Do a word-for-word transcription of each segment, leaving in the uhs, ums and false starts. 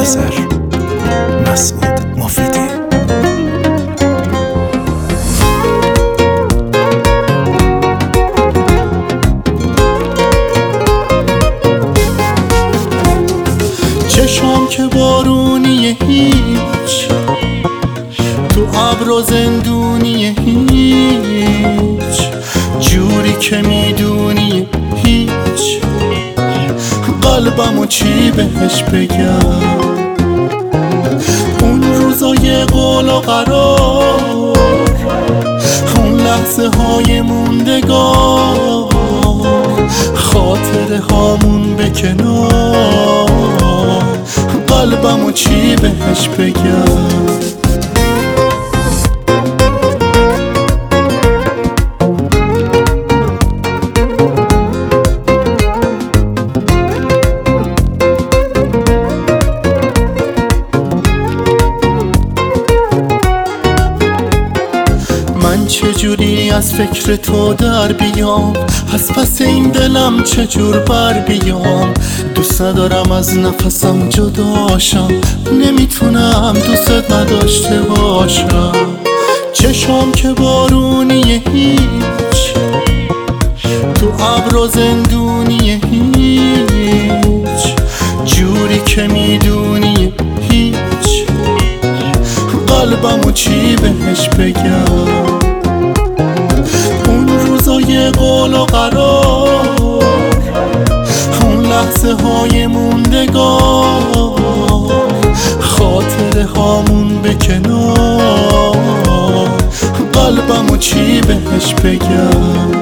نظر مسعود مفیدی. چشام که بارونیه هیچ، تو ابر و زندونیه هیچ، جوری که میدونی هیچ، قلبمو چی بهش بگم؟ اون روزای قول و قرار، اون لحظه های موندگار، خاطره هامون به کنار، قلبمو چی بهش بگم؟ من چجوری از فکر تو در بیام، از پس این دلم چجور بر بیام؟ دوست ندارم از نفسم جداشم، نمیتونم دوست نداشته باشم. چشام که بارونیه هیچ، تو ابر و زندونیه هیچ، جوری که میدونی هیچ، قلبمو چی بهش بگم؟ اون روزای قول و قرار، اون لحظه های موندگار، خاطره هامون به کنار، قلبمو چی بهش بگم؟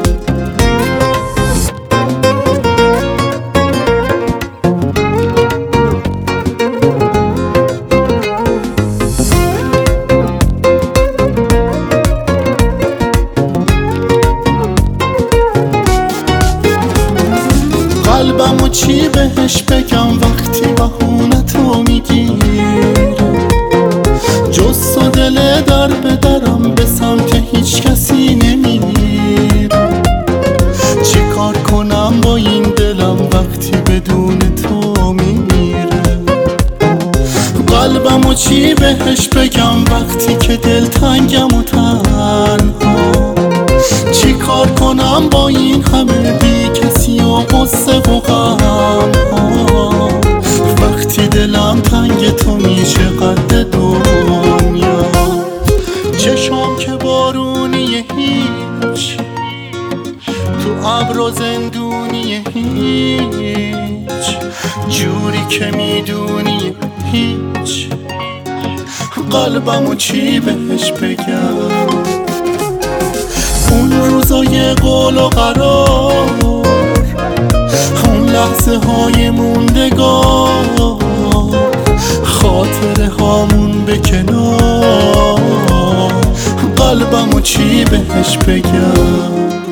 قلبمو چی بهش بگم وقتی بهونتو میگیره؟ جز تو دل در به درم به سمت هیچ کسی نمیره. چی کار کنم با این دلم وقتی بدون تو میمیره؟ قلبمو چی بهش بگم وقتی که دلتنگم و تنها؟ چی کار کنم با این همه بی کسی و غصه و غم ها، وقتی دلم تنگ تو میشه قد دنیا؟ چشام که بارونیه هیچ، تو ابر و زندونیه هیچ، جوری که میدونی هیچ، قلبمو چی بهش بگم؟ اون روزای قول و قرار، اون لحظه های موندگار، خاطره هامون به کنار، قلبمو چی بهش بگم؟